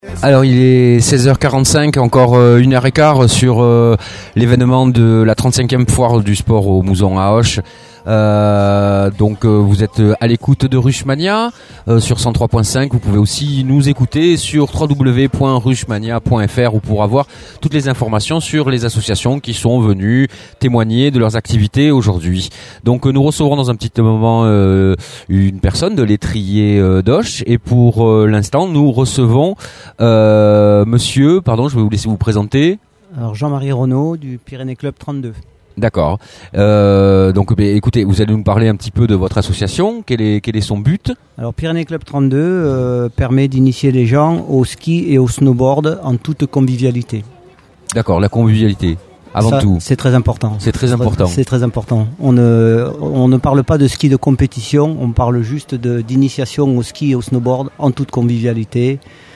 Alors il est 16h45, encore 1h15 sur l'événement de la 35e foire du sport au Mouzon à Auch. Donc vous êtes à l'écoute de Rushmania sur 103.5. Vous pouvez aussi nous écouter sur www.rushmania.fr ou pour avoir toutes les informations sur les associations qui sont venues témoigner de leurs activités aujourd'hui. Donc nous recevrons dans un petit moment une personne de l'étrier d'Auch et pour l'instant nous recevons monsieur, pardon, je vais vous laisser vous présenter. Alors Jean-Marie Renaud du Pyrénées Club 32. D'accord. Donc, écoutez, vous allez nous parler un petit peu de votre association. Quel est son but ? Alors, Pyrénées Club 32 permet d'initier les gens au ski et au snowboard en toute convivialité. D'accord, la convivialité. Avant tout. C'est très important. C'est très important. C'est très important. On ne parle pas de ski de compétition, on parle juste d'initiation au ski et au snowboard en toute convivialité.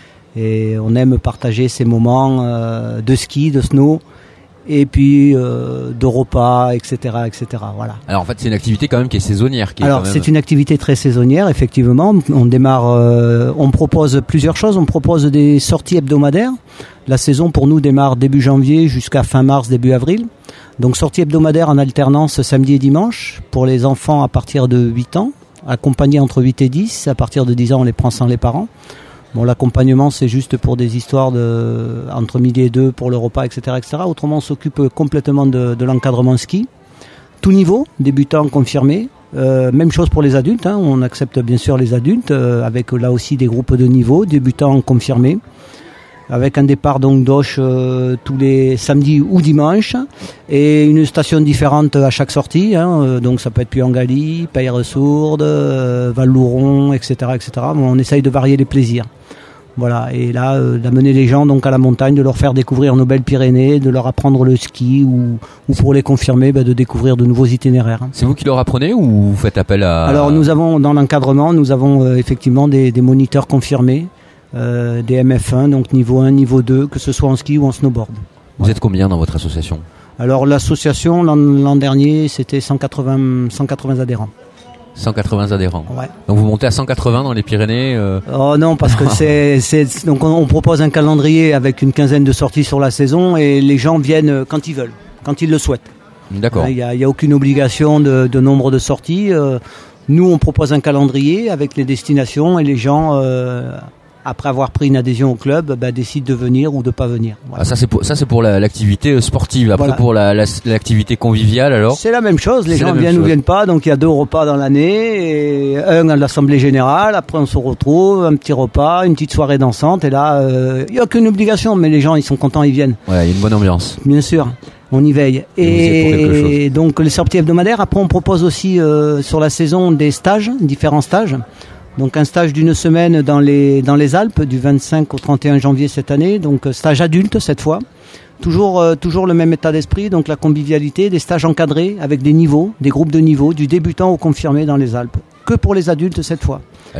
Et on aime partager ces moments de ski, de snow. Et puis de repas, etc., etc. Voilà. Alors en fait, c'est une activité quand même qui est saisonnière. C'est une activité très saisonnière, effectivement. On démarre, on propose plusieurs choses. On propose des sorties hebdomadaires. La saison pour nous démarre début janvier jusqu'à fin mars, début avril. Donc sortie hebdomadaire en alternance samedi et dimanche pour les enfants à partir de 8 ans, accompagnés entre 8 et 10. À partir de 10 ans, on les prend sans les parents. Bon, l'accompagnement, c'est juste pour des histoires entre midi et 2 pour le repas, etc., etc. Autrement, on s'occupe complètement de l'encadrement ski. Tout niveau, débutants, confirmés. Même chose pour les adultes. On accepte bien sûr les adultes, avec là aussi des groupes de niveau, débutants, confirmés. Avec un départ donc d'Auch tous les samedis ou dimanches et une station différente à chaque sortie. Donc ça peut être Puyangali, Pailleres-Sourdes, Val-Louron, etc., etc. Bon, on essaye de varier les plaisirs. Voilà, et là d'amener les gens donc à la montagne, de leur faire découvrir nos belles Pyrénées, de leur apprendre le ski ou pour les confirmer, de découvrir de nouveaux itinéraires. C'est vous qui leur apprenez ou vous faites appel à... Alors nous avons dans l'encadrement, nous avons effectivement des moniteurs confirmés. Des MF1, donc niveau 1, niveau 2, que ce soit en ski ou en snowboard. Vous êtes combien dans votre association ? Alors l'association, l'an dernier, c'était 180 adhérents. 180 adhérents. Ouais. Donc vous montez à 180 dans les Pyrénées Oh non, parce que donc on propose un calendrier avec une quinzaine de sorties sur la saison et les gens viennent quand ils veulent, quand ils le souhaitent. D'accord. Il y a aucune obligation de nombre de sorties. Nous, on propose un calendrier avec les destinations et les gens... après avoir pris une adhésion au club, décident de venir ou de pas venir. Voilà. Ah, ça c'est pour l'activité sportive. Après voilà. Pour l'activité conviviale alors. C'est la même chose. Les gens viennent ou viennent pas. Donc il y a 2 repas dans l'année, et un à l'assemblée générale. Après on se retrouve, un petit repas, une petite soirée dansante. Et là, il y a aucune obligation, mais les gens ils sont contents, ils viennent. Ouais, il y a une bonne ambiance. Bien sûr. On y veille. Et donc les sorties hebdomadaires. Après on propose aussi sur la saison des stages, différents stages. Donc un stage d'une semaine dans les Alpes du 25 au 31 janvier cette année, donc stage adulte cette fois. Toujours le même état d'esprit, donc la convivialité, des stages encadrés avec des niveaux, des groupes de niveaux, du débutant au confirmé dans les Alpes. Que pour les adultes cette fois.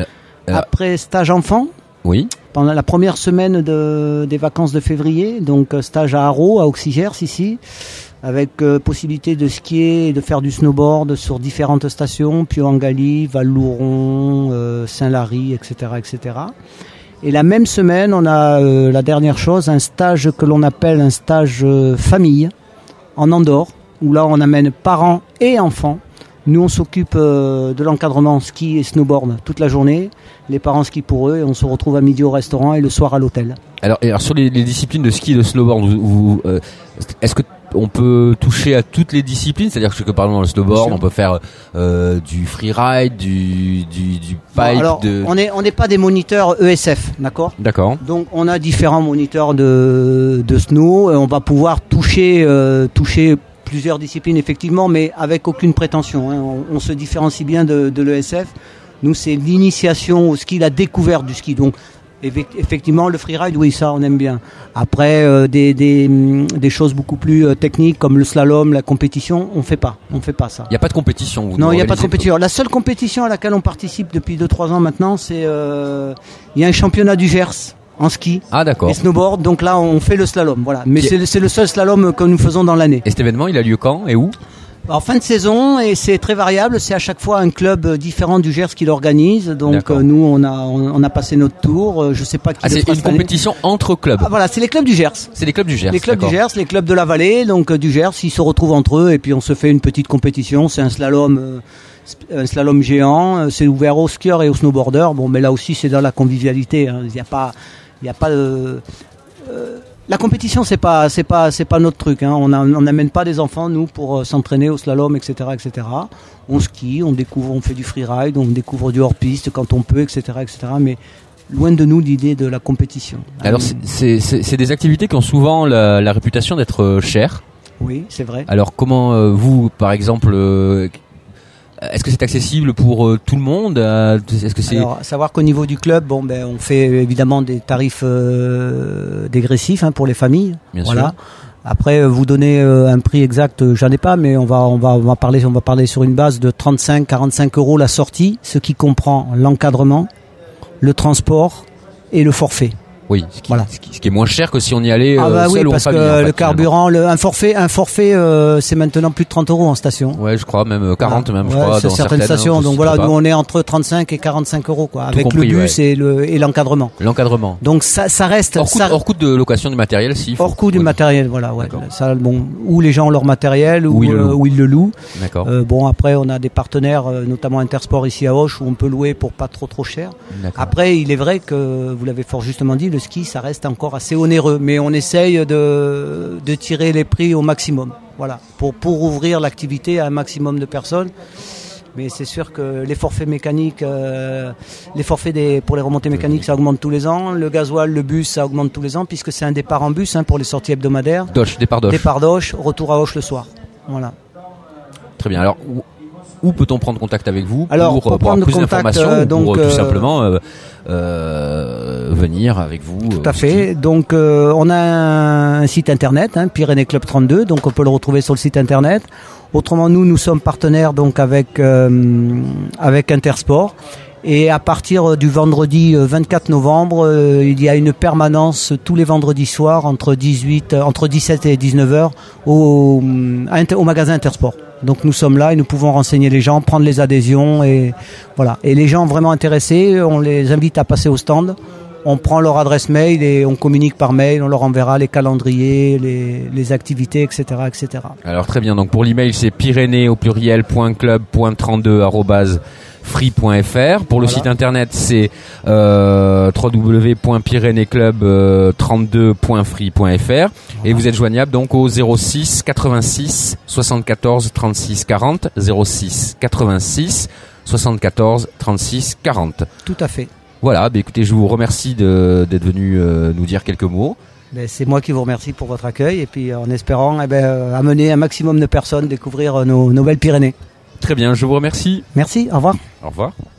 Après stage enfant. Oui. Pendant la première semaine des vacances de février, donc stage à Haro, à Auxigers ici. Avec possibilité de skier et de faire du snowboard sur différentes stations, Puyangali, Val-Louron, Saint-Lary, etc., etc. Et la même semaine, on a la dernière chose, un stage que l'on appelle un stage famille en Andorre, où là on amène parents et enfants. Nous on s'occupe de l'encadrement ski et snowboard toute la journée. Les parents skient pour eux et on se retrouve à midi au restaurant et le soir à l'hôtel. Alors sur les disciplines de ski et de snowboard, est-ce que on peut toucher à toutes les disciplines, c'est-à-dire que par exemple dans le snowboard, on peut faire du freeride, du pipe. Alors, on n'est pas des moniteurs ESF, d'accord ? D'accord. Donc on a différents moniteurs de snow, et on va pouvoir toucher plusieurs disciplines effectivement, mais avec aucune prétention. On se différencie bien de l'ESF. Nous, c'est l'initiation au ski, la découverte du ski. Donc effectivement, le freeride, oui, ça, on aime bien. Après, des choses beaucoup plus techniques comme le slalom, la compétition, on fait pas ça. Il n'y a pas de compétition. Non, il n'y a pas de compétition. La seule compétition à laquelle on participe depuis 2-3 ans maintenant, c'est il y a un championnat du Gers en ski et snowboard. Donc là, on fait le slalom. Voilà. Mais c'est le seul slalom que nous faisons dans l'année. Et cet événement, il a lieu quand et où ? En fin de saison, et c'est très variable, c'est à chaque fois un club différent du Gers qui l'organise. Donc nous, on a passé notre tour. Je sais pas qui. C'est une compétition entre clubs. Voilà, c'est les clubs du Gers. C'est les clubs du Gers. Les clubs du Gers, les clubs de la vallée, donc du Gers, ils se retrouvent entre eux et puis on se fait une petite compétition. C'est un slalom géant. C'est ouvert aux skieurs et aux snowboarders. Bon, mais là aussi, c'est dans la convivialité. Hein. Il y a pas de la compétition, c'est pas notre truc. Hein. On n'amène pas des enfants nous pour s'entraîner au slalom, etc., etc. On skie, on découvre, on fait du freeride, on découvre du hors-piste quand on peut, etc., etc. Mais loin de nous l'idée de la compétition. Alors c'est des activités qui ont souvent la réputation d'être chères. Oui, c'est vrai. Alors comment vous, par exemple, est-ce que c'est accessible pour tout le monde? Est-ce que c'est... Alors, savoir qu'au niveau du club, on fait évidemment des tarifs dégressifs pour les familles. Bien sûr. Après, vous donner un prix exact, j'en ai pas, mais on va parler sur une base de 35-45 € la sortie, ce qui comprend l'encadrement, le transport et le forfait. Oui, ce qui est moins cher que si on y allait seul ou en famille. Parce que le carburant, un forfait, c'est maintenant plus de 30 € en station. Ouais, je crois, même 40 même, je crois, dans certaines stations. Donc voilà, nous on est entre 35 et 45 € quoi, avec compris, le bus et l'encadrement. L'encadrement. Donc ça reste hors coût de location du matériel, si. Hors coût du matériel, voilà, ouais. Ça, où les gens ont leur matériel, où ils le louent. D'accord. Après, on a des partenaires, notamment Intersport ici à Auch, où on peut louer pour pas trop cher. D'accord. Après, il est vrai que vous l'avez fort justement dit, le ski, ça reste encore assez onéreux, mais on essaye de tirer les prix au maximum, voilà, pour ouvrir l'activité à un maximum de personnes. Mais c'est sûr que les forfaits mécaniques, pour les remontées mécaniques, ça augmente tous les ans. Le gasoil, le bus, ça augmente tous les ans, puisque c'est un départ en bus pour les sorties hebdomadaires. Départ d'Auch, retour à Auch le soir. Voilà. Très bien. Alors, où peut-on prendre contact avec vous pour avoir plus d'informations pour tout simplement venir avec vous? Tout à fait. Donc on a un site internet, Pyrénées Club 32, donc on peut le retrouver sur le site internet. Autrement, nous sommes partenaires donc avec Intersport. Et à partir du vendredi 24 novembre, il y a une permanence tous les vendredis soirs entre 17 et 19 heures au magasin Intersport. Donc nous sommes là et nous pouvons renseigner les gens, prendre les adhésions et voilà. Et les gens vraiment intéressés, on les invite à passer au stand. On prend leur adresse mail et on communique par mail, on leur enverra les calendriers, les activités, etc., etc. Alors très bien, donc pour l'email c'est pyrénées.club.32@free.fr. Pour le site internet c'est www.pyrénéesclub32.free.fr. Et vous êtes joignable donc au 06 86 74 36 40, 06 86 74 36 40. Tout à fait. Voilà, écoutez, je vous remercie d'être venu nous dire quelques mots. C'est moi qui vous remercie pour votre accueil et puis en espérant amener un maximum de personnes découvrir nos belles Pyrénées. Très bien, je vous remercie. Merci, au revoir. Au revoir.